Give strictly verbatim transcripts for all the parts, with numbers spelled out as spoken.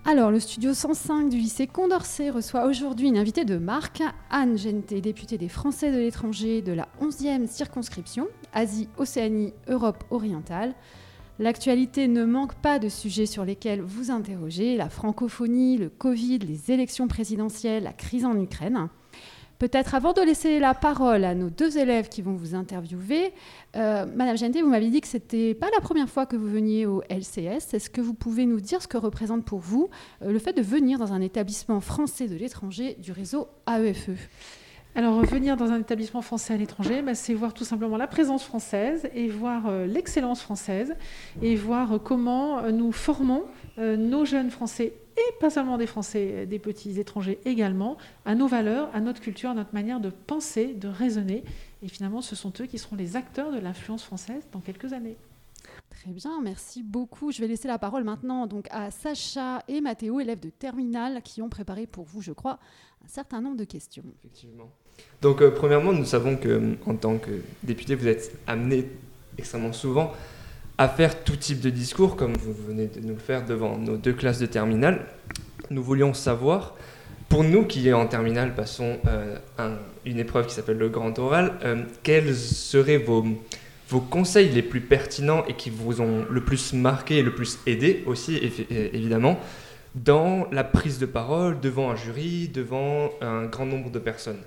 Alors, le studio cent cinq du lycée Condorcet reçoit aujourd'hui une invitée de marque, Anne Genté, députée des Français de l'étranger de la onzième circonscription, Asie, Océanie, Europe orientale. L'actualité ne manque pas de sujets sur lesquels vous interroger, la francophonie, le Covid, les élections présidentielles, la crise en Ukraine. Peut-être avant de laisser la parole à nos deux élèves qui vont vous interviewer, euh, Madame Genté, vous m'aviez dit que ce n'était pas la première fois que vous veniez au L C S. Est-ce que vous pouvez nous dire ce que représente pour vous euh, le fait de venir dans un établissement français de l'étranger du réseau A E F E ? Alors, venir dans un établissement français à l'étranger, bah, c'est voir tout simplement la présence française et voir euh, l'excellence française et voir euh, comment euh, nous formons euh, nos jeunes Français et pas seulement des Français, des petits étrangers également, à nos valeurs, à notre culture, à notre manière de penser, de raisonner. Et finalement, ce sont eux qui seront les acteurs de l'influence française dans quelques années. Très bien, merci beaucoup. Je vais laisser la parole maintenant donc à Sacha et Mathéo, élèves de terminale, qui ont préparé pour vous, je crois, un certain nombre de questions. Effectivement. Donc, euh, premièrement, nous savons qu'en tant que député, vous êtes amené extrêmement souvent à faire tout type de discours, comme vous venez de nous le faire devant nos deux classes de terminale. Nous voulions savoir, pour nous qui en terminale passons euh, un, une épreuve qui s'appelle le grand oral, euh, quels seraient vos, vos conseils les plus pertinents et qui vous ont le plus marqué et le plus aidé aussi, évidemment, dans la prise de parole devant un jury, devant un grand nombre de personnes?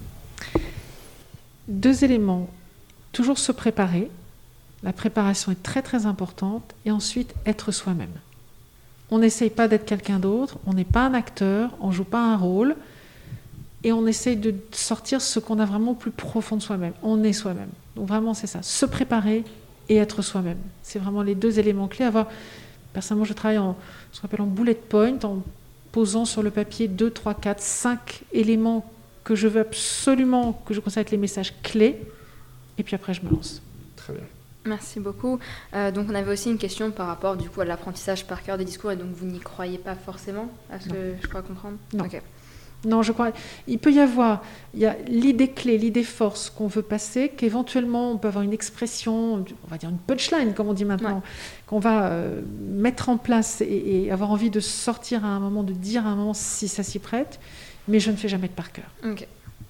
Deux éléments. Toujours se préparer. La préparation est très très importante. Et ensuite, être soi-même. On n'essaye pas d'être quelqu'un d'autre. On n'est pas un acteur. On ne joue pas un rôle. Et on essaye de sortir ce qu'on a vraiment au plus profond de soi-même. On est soi-même. Donc vraiment, c'est ça. Se préparer et être soi-même. C'est vraiment les deux éléments clés. Avoir... Personnellement, je travaille en ce qu'on appelle en bullet point, en posant sur le papier deux, trois, quatre, cinq éléments que je veux absolument, que je considère être les messages clés. Et puis après, je me lance. Très bien. Merci beaucoup. Euh, donc, on avait aussi une question par rapport du coup à l'apprentissage par cœur des discours, et donc vous n'y croyez pas forcément, à ce Non. que je crois comprendre. Non. Okay. Non, je crois. Il peut y avoir, il y a l'idée clé, l'idée force qu'on veut passer, qu'éventuellement on peut avoir une expression, on va dire une punchline, comme on dit maintenant, ouais. qu'on va euh, mettre en place et, et avoir envie de sortir à un moment, de dire à un moment si ça s'y prête. Mais je ne fais jamais de par cœur. Okay.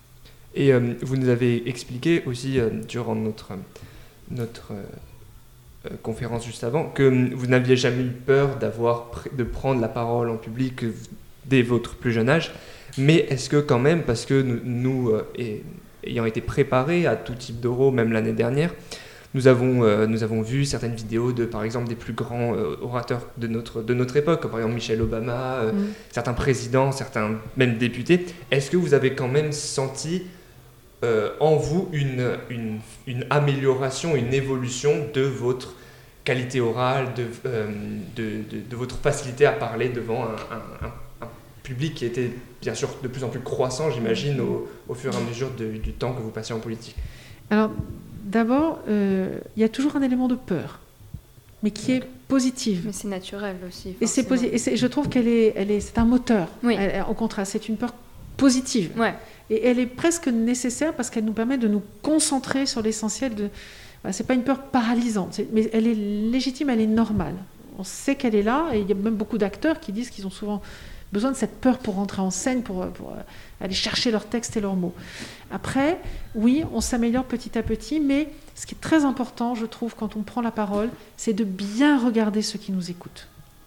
Et euh, vous nous avez expliqué aussi euh, durant notre notre euh, conférence juste avant, que vous n'aviez jamais eu peur d'avoir, de prendre la parole en public dès votre plus jeune âge. Mais est-ce que quand même, parce que nous, nous euh, et, ayant été préparés à tout type d'oraux, même l'année dernière, nous avons, euh, nous avons vu certaines vidéos de, par exemple, des plus grands euh, orateurs de notre, de notre époque, comme par exemple Michelle Obama, euh, mmh. certains présidents, certains même députés. Est-ce que vous avez quand même senti euh, en vous une, une, une amélioration, une évolution de votre qualité orale, de, euh, de, de, de votre facilité à parler devant un, un, un, un public qui était bien sûr de plus en plus croissant, j'imagine, au, au fur et à mesure de, du temps que vous passez en politique? Alors, d'abord, euh, il y a toujours un élément de peur, mais qui est positive. Mais c'est naturel aussi. Et, c'est posi- et c'est, je trouve qu'elle est, elle est, c'est un moteur. Oui. Elle, au contraire, c'est une peur positive. Ouais. Et elle est presque nécessaire parce qu'elle nous permet de nous concentrer sur l'essentiel. De... Enfin, c'est pas une peur paralysante, c'est... mais elle est légitime, elle est normale. On sait qu'elle est là, et il y a même beaucoup d'acteurs qui disent qu'ils ont souvent besoin de cette peur pour rentrer en scène, pour, pour aller chercher leurs textes et leurs mots. Après, oui, on s'améliore petit à petit, mais ce qui est très important, je trouve, quand on prend la parole, c'est de bien regarder ceux qui nous écoutent.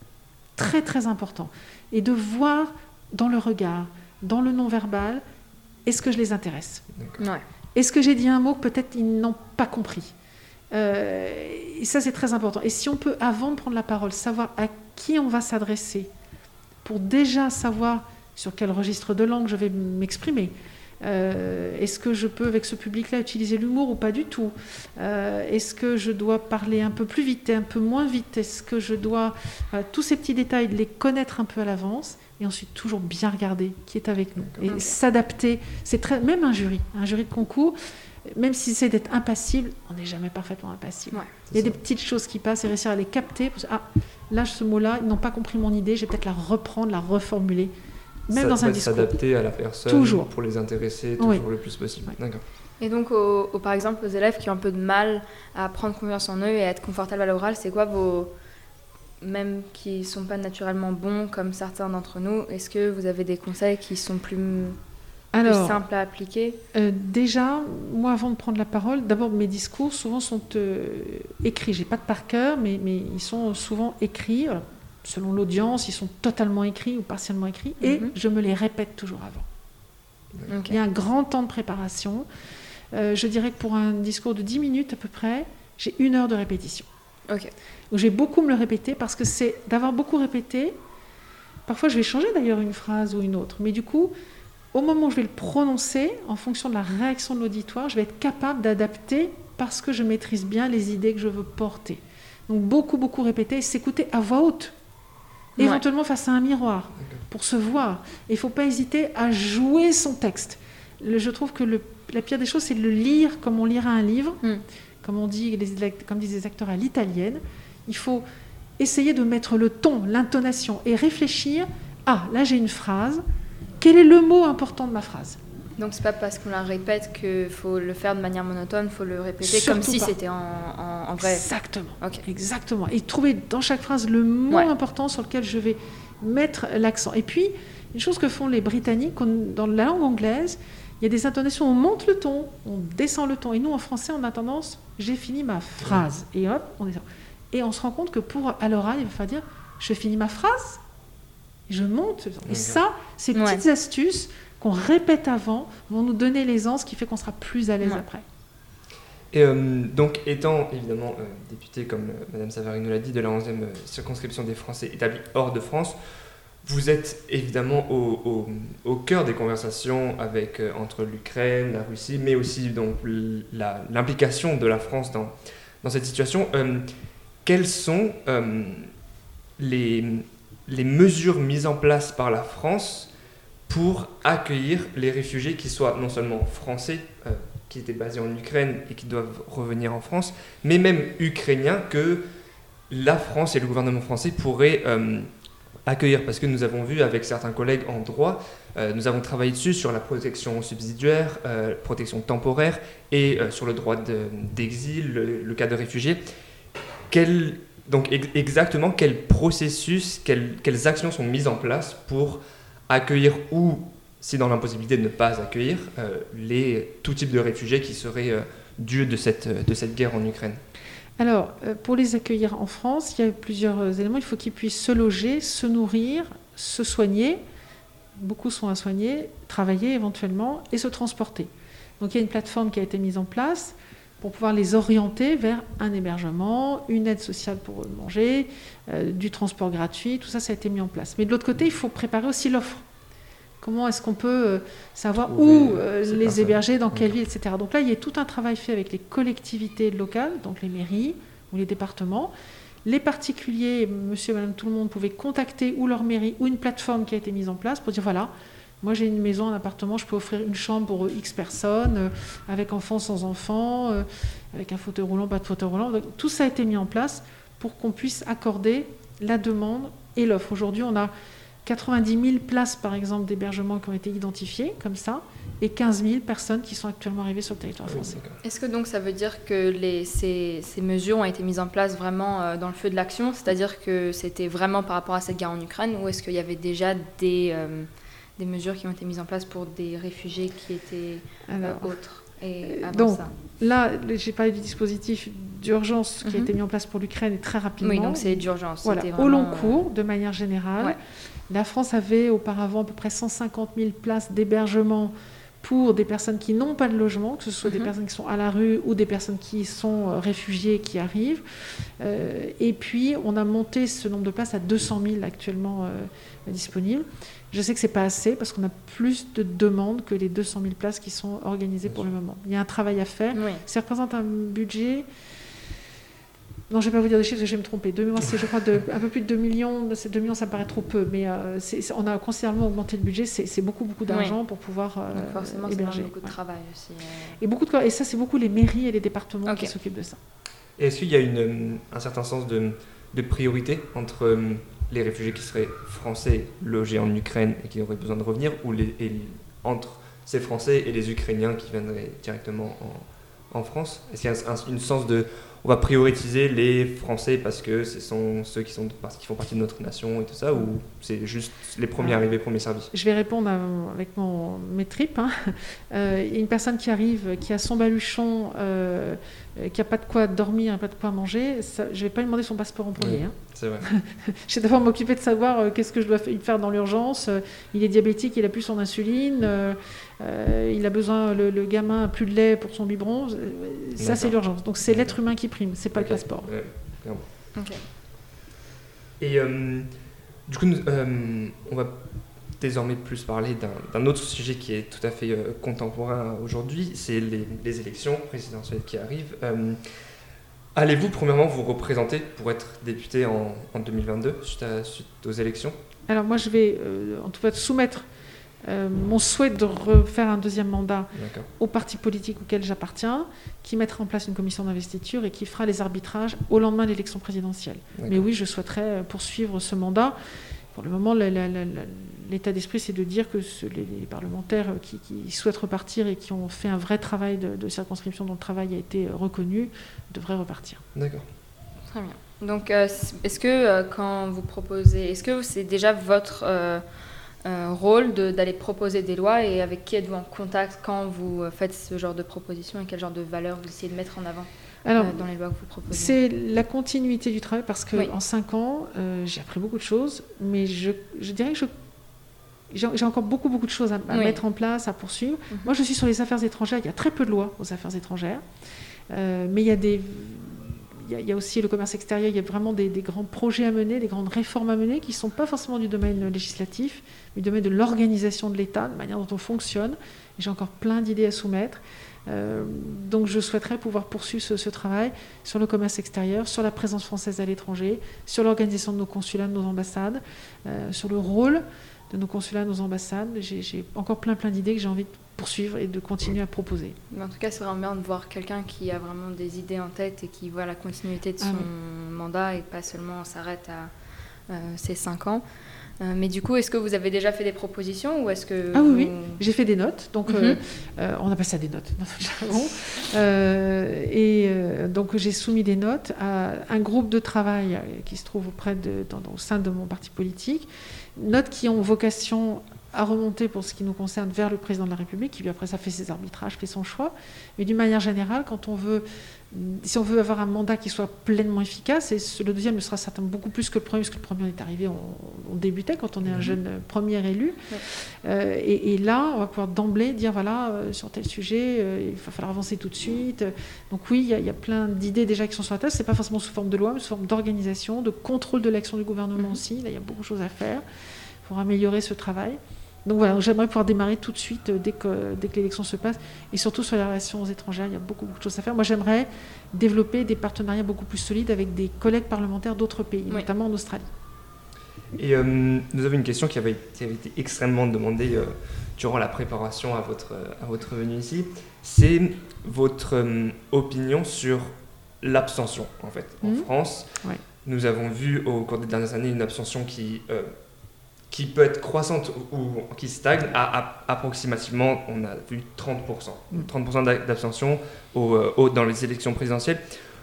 Très, très important. Et de voir dans le regard, dans le non-verbal, est-ce que je les intéresse ? Ouais. Est-ce que j'ai dit un mot que peut-être ils n'ont pas compris ? euh, Et ça, c'est très important. Et si on peut, avant de prendre la parole, savoir à qui on va s'adresser, pour déjà savoir sur quel registre de langue je vais m'exprimer. Euh, est-ce que je peux, avec ce public-là, utiliser l'humour ou pas du tout ? euh, Est-ce que je dois parler un peu plus vite et un peu moins vite ? Est-ce que je dois... Euh, tous ces petits détails, de les connaître un peu à l'avance et ensuite toujours bien regarder qui est avec nous. Et okay. s'adapter. C'est très... Même un jury, un jury de concours, même si c'est d'être impassible, on n'est jamais parfaitement impassible. Ouais, il y a ça. des petites choses qui passent et réussir à les capter. Parce que, ah, là, ce mot-là, ils n'ont pas compris mon idée, je vais peut-être la reprendre, la reformuler. Même ça, dans un discours. S'adapter à la personne, toujours. Pour les intéresser, toujours oui. le plus possible. Oui. D'accord. Et donc, au, au, par exemple, aux élèves qui ont un peu de mal à prendre confiance en eux et à être confortables à l'oral, c'est quoi vos, même qui ne sont pas naturellement bons comme certains d'entre nous, est-ce que vous avez des conseils qui sont plus, Alors, plus simples à appliquer? euh, Déjà, moi, avant de prendre la parole, d'abord, mes discours souvent sont euh, écrits. Je n'ai pas de par cœur, mais, mais ils sont souvent écrits. Alors, selon l'audience, ils sont totalement écrits ou partiellement écrits. Et Mhm. je me les répète toujours avant. Ok. Il y a un grand temps de préparation. Euh, je dirais que pour un discours de dix minutes à peu près, j'ai une heure de répétition. Ok. Donc, je vais beaucoup me le répéter parce que c'est d'avoir beaucoup répété. Parfois, je vais changer d'ailleurs une phrase ou une autre. Mais du coup, au moment où je vais le prononcer, en fonction de la réaction de l'auditoire, je vais être capable d'adapter parce que je maîtrise bien les idées que je veux porter. Donc, beaucoup, beaucoup répéter et s'écouter à voix haute. Ouais. Éventuellement face à un miroir, pour se voir. Et il ne faut pas hésiter à jouer son texte. Le- je trouve que le, la pire des choses, c'est de le lire comme on lirait un livre, Mm. comme, on dit, les, comme disent les acteurs à l'italienne. Il faut essayer de mettre le ton, l'intonation et réfléchir. Ah, là j'ai une phrase. Quel est le mot important de ma phrase? Donc c'est pas parce qu'on la répète qu'il faut le faire de manière monotone, il faut le répéter Surtout comme si pas. c'était en, en, en vrai. Exactement. Ok. Exactement. Et trouver dans chaque phrase le mot Ouais. important sur lequel je vais mettre l'accent. Et puis, une chose que font les Britanniques, on- dans la langue anglaise, il y a des intonations, on monte le ton, on descend le ton. Et nous, en français, on a tendance, j'ai fini ma phrase. Et hop, on descend. Et on se rend compte que pour à l'oral, il va falloir dire, je finis ma phrase, et je monte. Et ça, ces petites Ouais. astuces qu'on répète avant vont nous donner l'aisance qui fait qu'on sera plus à l'aise Ouais. après. Et euh, donc, étant évidemment euh, député, comme euh, Madame Savary nous l'a dit, de la onzième euh, circonscription des Français établis hors de France, vous êtes évidemment au, au, au cœur des conversations avec, euh, entre l'Ukraine, la Russie, mais aussi donc, l- la- l'implication de la France dans, dans cette situation. Euh, quelles sont euh, les, les mesures mises en place par la France pour accueillir les réfugiés qui soient non seulement français, euh, qui étaient basés en Ukraine et qui doivent revenir en France, mais même ukrainiens que la France et le gouvernement français pourraient euh, accueillir? Parce que nous avons vu avec certains collègues en droit, euh, nous avons travaillé dessus sur la protection subsidiaire, euh, protection temporaire et euh, sur le droit de- d'exil, le, le cas de réfugiés. Quel, donc ex- exactement quel processus, quelles, quelles actions sont mises en place pour accueillir ou, si dans l'impossibilité de ne pas accueillir, euh, les, tout type de réfugiés qui seraient euh, dus de cette, de cette guerre en Ukraine? Alors, euh, pour les accueillir en France, il y a plusieurs euh, éléments. Il faut qu'ils puissent se loger, se nourrir, se soigner. Beaucoup sont à soigner, travailler éventuellement et se transporter. Donc, il y a une plateforme qui a été mise en place pour pouvoir les orienter vers un hébergement, une aide sociale pour manger, euh, du transport gratuit. Tout ça, ça a été mis en place. Mais de l'autre côté, il faut préparer aussi l'offre. Comment est-ce qu'on peut euh, savoir Trouver, où euh, euh, ces les personnes. héberger, dans quelle Ok. ville, et cetera. Donc là, il y a tout un travail fait avec les collectivités locales, donc les mairies ou les départements. Les particuliers, monsieur et madame tout le monde, pouvaient contacter ou leur mairie ou une plateforme qui a été mise en place pour dire voilà, moi j'ai une maison, un appartement, je peux offrir une chambre pour X personnes, euh, avec enfants, sans enfants, euh, avec un fauteuil roulant, pas de fauteuil roulant. Donc, tout ça a été mis en place pour qu'on puisse accorder la demande et l'offre. Aujourd'hui, on a quatre-vingt-dix mille places, par exemple, d'hébergement qui ont été identifiées comme ça, et quinze mille personnes qui sont actuellement arrivées sur le territoire français. Est-ce que donc ça veut dire que les, ces, ces mesures ont été mises en place vraiment euh, dans le feu de l'action, c'est-à-dire que c'était vraiment par rapport à cette guerre en Ukraine, ou est-ce qu'il y avait déjà des, euh, des mesures qui ont été mises en place pour des réfugiés qui étaient euh, Alors, autres et avant donc, ça? là, j'ai parlé du dispositif d'urgence qui a Mhm. été mis en place pour l'Ukraine et très rapidement. Oui, donc c'est d'urgence. Voilà, c'était au long vraiment, euh, cours, de manière générale. Ouais. La France avait auparavant à peu près cent cinquante mille places d'hébergement pour des personnes qui n'ont pas de logement, que ce soit des Mhm. personnes qui sont à la rue ou des personnes qui sont euh, réfugiées, qui arrivent. Euh, et puis, on a monté ce nombre de places à deux cent mille actuellement euh, disponibles. Je sais que ce n'est pas assez parce qu'on a plus de demandes que les deux cent mille places qui sont organisées pour le moment. Il y a un travail à faire. Oui. Ça représente un budget... Non, je ne vais pas vous dire des chiffres parce que je vais me tromper. De mémoire, c'est je crois de, un peu plus de deux millions. C'est deux millions, ça me paraît trop peu. Mais euh, c'est, c'est, on a considérablement augmenté le budget. C'est, c'est beaucoup, beaucoup d'argent Oui. pour pouvoir euh, Donc forcément, c'est héberger. vraiment beaucoup de Ouais. travail aussi. euh. Et, beaucoup de, et ça, c'est beaucoup les mairies et les départements Ok. qui s'occupent de ça. Et est-ce qu'il y a une, euh, un certain sens de, de priorité entre euh, les réfugiés qui seraient français logés en Ukraine et qui auraient besoin de revenir, ou les, et, entre ces Français et les Ukrainiens qui viendraient directement en, en France? Est-ce qu'il y a un, un- une sens de on va prioriser les Français parce que ce sont ceux qui, sont, qui font partie de notre nation et tout ça, ou c'est juste les premiers ah. arrivés, premiers servis? Je vais répondre à, avec mon, mes tripes. Hein. Euh, il y a une personne qui arrive, qui a son baluchon, euh, qui n'a pas de quoi dormir, pas de quoi manger, ça, je ne vais pas lui demander son passeport en premier. Oui, hein. C'est vrai. Je vais d'abord m'occuper de savoir euh, qu'est-ce que je dois faire dans l'urgence. Euh, il est diabétique, il n'a plus son insuline, euh, euh, il a besoin, le, le gamin n'a plus de lait pour son biberon. Ça, D'accord. c'est l'urgence. Donc c'est l'être humain qui prime, c'est pas okay. le passeport. Ouais, clairement. Okay. Et euh, du coup, nous, euh, on va désormais plus parler d'un, d'un autre sujet qui est tout à fait euh, contemporain aujourd'hui, c'est les, les élections présidentielles qui arrivent. Euh, allez-vous premièrement vous représenter pour être député en, en deux mille vingt-deux suite, à, suite aux élections? Alors moi je vais euh, en tout cas soumettre euh, mon souhait de refaire un deuxième mandat D'accord. au parti politique auquel j'appartiens, qui mettra en place une commission d'investiture et qui fera les arbitrages au lendemain de l'élection présidentielle. D'accord. Mais oui, je souhaiterais poursuivre ce mandat. Pour le moment, la, la, la, l'état d'esprit, c'est de dire que ce, les, les parlementaires qui, qui souhaitent repartir et qui ont fait un vrai travail de, de circonscription dont le travail a été reconnu, devraient repartir. D'accord. Très bien. Donc, euh, est-ce que euh, quand vous proposez, est-ce que c'est déjà votre euh, euh, rôle de, d'aller proposer des lois, et avec qui êtes-vous en contact quand vous faites ce genre de propositions et quel genre de valeurs vous essayez de mettre en avant? Alors, euh, dans les lois que vous proposez? C'est la continuité du travail, parce qu'en oui. cinq ans, euh, j'ai appris beaucoup de choses, mais je, je dirais que je, j'ai, j'ai encore beaucoup, beaucoup de choses à, à oui. mettre en place, à poursuivre. Mm-hmm. Moi, je suis sur les affaires étrangères. Il y a très peu de lois aux affaires étrangères, euh, mais il y a des... Il y, a, il y a aussi le commerce extérieur, il y a vraiment des, des grands projets à mener, des grandes réformes à mener qui ne sont pas forcément du domaine législatif, mais du domaine de l'organisation de l'État, de la manière dont on fonctionne. Et j'ai encore plein d'idées à soumettre. Euh, donc je souhaiterais pouvoir poursuivre ce, ce travail sur le commerce extérieur, sur la présence française à l'étranger, sur l'organisation de nos consulats, de nos ambassades, euh, sur le rôle de nos consulats, de nos ambassades. J'ai, j'ai encore plein plein d'idées que j'ai envie de poursuivre et de continuer à proposer. Mais en tout cas, c'est vraiment bien de voir quelqu'un qui a vraiment des idées en tête et qui voit la continuité de son ah oui. mandat, et pas seulement on s'arrête à euh, ces cinq ans. Euh, mais du coup, est-ce que vous avez déjà fait des propositions, ou est-ce que ah oui, vous... oui, j'ai fait des notes. Donc, mm-hmm. euh, euh, on appelle ça des notes. euh, et euh, donc, j'ai soumis des notes à un groupe de travail qui se trouve auprès de, dans, au sein de mon parti politique. Notes qui ont vocation à remonter, pour ce qui nous concerne, vers le président de la République, qui lui après ça fait ses arbitrages, fait son choix. Mais d'une manière générale, quand on veut, si on veut avoir un mandat qui soit pleinement efficace, et le deuxième le sera certainement beaucoup plus que le premier, parce que le premier on est arrivé, on, on débutait quand on est un jeune premier élu. Ouais. Euh, et, et là, on va pouvoir d'emblée dire voilà, euh, sur tel sujet, euh, il va falloir avancer tout de suite. Donc oui, il y, y a plein d'idées déjà qui sont sur la table. C'est pas forcément sous forme de loi, mais sous forme d'organisation, de contrôle de l'action du gouvernement mmh. aussi. Là, il y a beaucoup de choses à faire pour améliorer ce travail. Donc voilà, j'aimerais pouvoir démarrer tout de suite dès que, dès que l'élection se passe, et surtout sur les relations étrangères, il y a beaucoup, beaucoup de choses à faire. Moi, j'aimerais développer des partenariats beaucoup plus solides avec des collègues parlementaires d'autres pays, oui. notamment en Australie. Et euh, nous avons une question qui avait, qui avait été extrêmement demandée euh, durant la préparation à votre, à votre venue ici. C'est votre euh, opinion sur l'abstention, en fait. En mmh. France, ouais. nous avons vu au cours des dernières années une abstention qui... Euh, qui peut être croissante ou, ou qui stagne à, à approximativement, on a vu trente pour cent. trente pour cent d'abstention au, au, dans les élections présidentielles.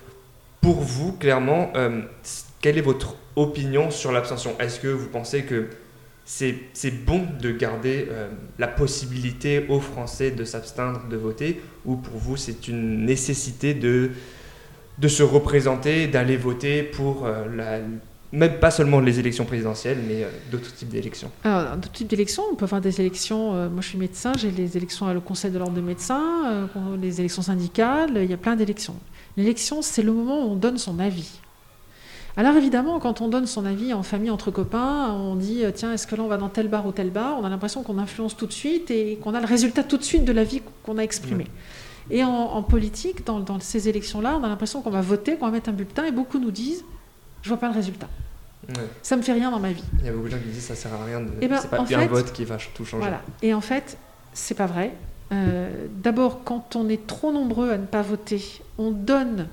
Pour vous, clairement, euh, quelle est votre opinion sur l'abstention? Est-ce que vous pensez que c'est, c'est bon de garder euh, la possibilité aux Français de s'absteindre de voter, ou pour vous c'est une nécessité de, de se représenter, d'aller voter pour euh, la... Même pas seulement les élections présidentielles, mais euh, d'autres types d'élections. Alors, d'autres types d'élections, on peut avoir des élections, euh, moi je suis médecin, j'ai les élections à le Conseil de l'Ordre des médecins, euh, les élections syndicales, il y a plein d'élections. L'élection, c'est le moment où on donne son avis. Alors évidemment, quand on donne son avis en famille, entre copains, on dit, tiens, est-ce que là on va dans tel bar ou tel bar, on a l'impression qu'on influence tout de suite et qu'on a le résultat tout de suite de l'avis qu'on a exprimé. Ouais. Et en, en politique, dans, dans ces élections-là, on a l'impression qu'on va voter, qu'on va mettre un bulletin, et beaucoup nous disent, je vois pas le résultat. Ouais. Ça me fait rien dans ma vie. Il y a beaucoup de gens qui disent ça sert à rien, de... ben, c'est pas un fait, vote qui va tout changer. Voilà. Et en fait, c'est pas vrai. Euh, d'abord, quand on est trop nombreux à ne pas voter, on donne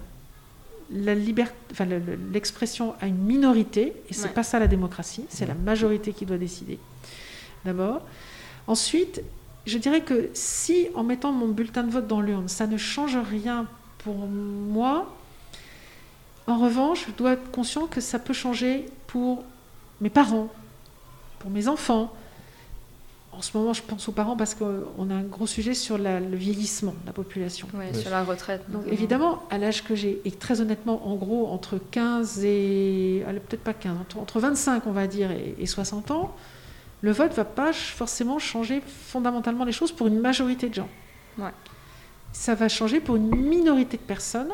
la liberté, enfin, le, le, l'expression à une minorité, et c'est ouais. pas ça la démocratie, c'est ouais. la majorité qui doit décider. D'abord. Ensuite, je dirais que si, en mettant mon bulletin de vote dans l'urne, ça ne change rien pour moi, En revanche, je dois être conscient que ça peut changer pour mes parents, pour mes enfants. En ce moment, je pense aux parents parce qu'on a un gros sujet sur la, le vieillissement de la population. Ouais, oui. Sur la retraite. Donc notamment. Évidemment, à l'âge que j'ai, et très honnêtement, en gros, entre quinze et... Allez, peut-être pas quinze, entre, entre vingt-cinq, on va dire, et, et soixante ans, le vote ne va pas forcément changer fondamentalement les choses pour une majorité de gens. Ouais. Ça va changer pour une minorité de personnes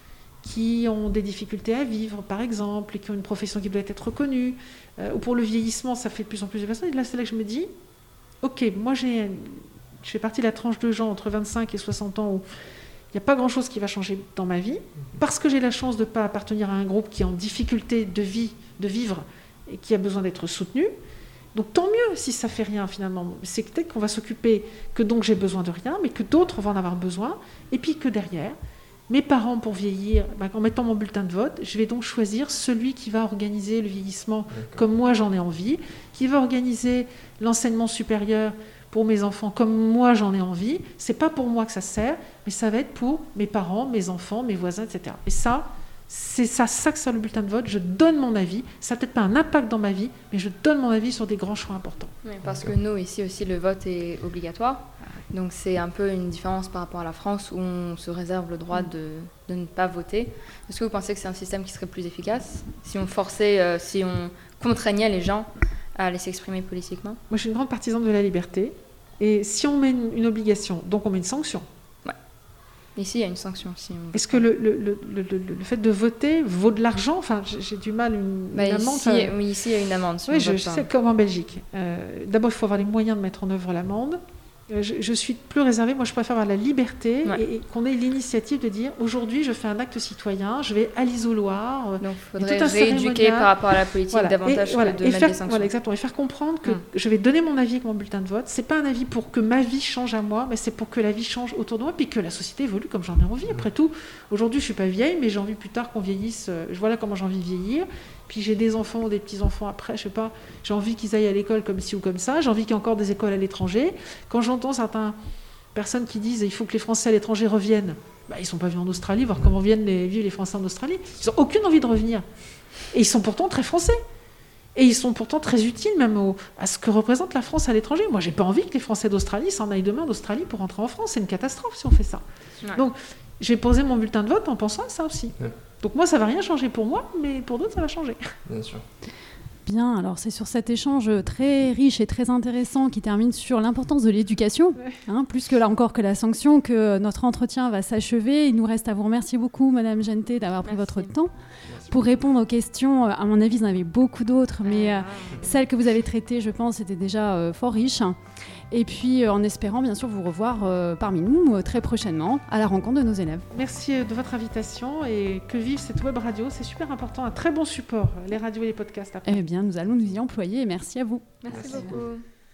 qui ont des difficultés à vivre, par exemple, et qui ont une profession qui doit être reconnue, euh, ou pour le vieillissement, ça fait de plus en plus de personnes. Et là, c'est là que je me dis, ok, moi, j'ai, je fais partie de la tranche de gens entre vingt-cinq et soixante ans où il n'y a pas grand-chose qui va changer dans ma vie, parce que j'ai la chance de ne pas appartenir à un groupe qui est en difficulté de vie, de vivre, et qui a besoin d'être soutenu. Donc tant mieux si ça fait rien finalement. C'est peut-être qu'on va s'occuper que donc j'ai besoin de rien, mais que d'autres vont en avoir besoin, et puis que derrière, mes parents pour vieillir, ben, en mettant mon bulletin de vote, je vais donc choisir celui qui va organiser le vieillissement D'accord. comme moi j'en ai envie, qui va organiser l'enseignement supérieur pour mes enfants comme moi j'en ai envie. C'est pas pour moi que ça sert, mais ça va être pour mes parents, mes enfants, mes voisins, et cetera. Et ça, c'est ça, ça que ça le bulletin de vote. Je donne mon avis. Ça n'a peut-être pas un impact dans ma vie, mais je donne mon avis sur des grands choix importants. Oui, parce que nous, ici aussi, le vote est obligatoire. Donc c'est un peu une différence par rapport à la France où on se réserve le droit de, de ne pas voter. Est-ce que vous pensez que c'est un système qui serait plus efficace si on forçait, euh, si on contraignait les gens à aller s'exprimer politiquement ? Moi, je suis une grande partisane de la liberté. Et si on met une, une obligation, donc on met une sanction. Ouais. Ici, il y a une sanction. Si on... Est-ce que le, le, le, le, le fait de voter vaut de l'argent ? Enfin, j'ai, j'ai du mal, une, bah, une ici, amende. Ça... Oui, ici, il y a une amende. Si oui, je, je sais, comme en Belgique. Euh, d'abord, il faut avoir les moyens de mettre en œuvre l'amende. Je, je suis plus réservée, moi je préfère avoir la liberté ouais. et, et qu'on ait l'initiative de dire aujourd'hui je fais un acte citoyen, je vais à l'isoloir. Donc il faudrait rééduquer par rapport à la politique voilà. davantage et, que voilà. de et mettre faire, des sanctions. Voilà, exactement, et faire comprendre que hum. je vais donner mon avis avec mon bulletin de vote. C'est pas un avis pour que ma vie change à moi, mais c'est pour que la vie change autour de moi, puis que la société évolue comme j'en ai envie. Après tout, aujourd'hui je suis pas vieille, mais j'ai envie plus tard qu'on vieillisse. Je vois là comment j'ai envie de vieillir. Puis j'ai des enfants ou des petits-enfants après, je sais pas, j'ai envie qu'ils aillent à l'école comme ci ou comme ça, j'ai envie qu'il y ait encore des écoles à l'étranger. Quand j'entends certaines personnes qui disent il faut que les Français à l'étranger reviennent, bah, ils ne sont pas venus en Australie, voir comment viennent les, vivre les Français en Australie. Ils n'ont aucune envie de revenir. Et ils sont pourtant très français. Et ils sont pourtant très utiles même au, à ce que représente la France à l'étranger. Moi, j'ai pas envie que les Français d'Australie s'en aillent demain d'Australie pour rentrer en France. C'est une catastrophe si on fait ça. Ouais. Donc, j'ai posé mon bulletin de vote en pensant à ça aussi. Ouais. Donc moi, ça ne va rien changer pour moi, mais pour d'autres, ça va changer. Bien sûr. Bien, alors c'est sur cet échange très riche et très intéressant qui termine sur l'importance de l'éducation, ouais. hein, plus que là encore que la sanction, que notre entretien va s'achever. Il nous reste à vous remercier beaucoup, Madame Genté, d'avoir pris Merci. votre temps. Merci. Pour répondre aux questions. À mon avis, vous en avez beaucoup d'autres, mais euh, celles que vous avez traitées, je pense, étaient déjà euh, fort riches. Et puis, euh, en espérant, bien sûr, vous revoir euh, parmi nous euh, très prochainement à la rencontre de nos élèves. Merci de votre invitation et que vive cette web radio. C'est super important, un très bon support, les radios et les podcasts. Après. Eh bien, nous allons nous y employer et merci à vous. Merci, merci. beaucoup.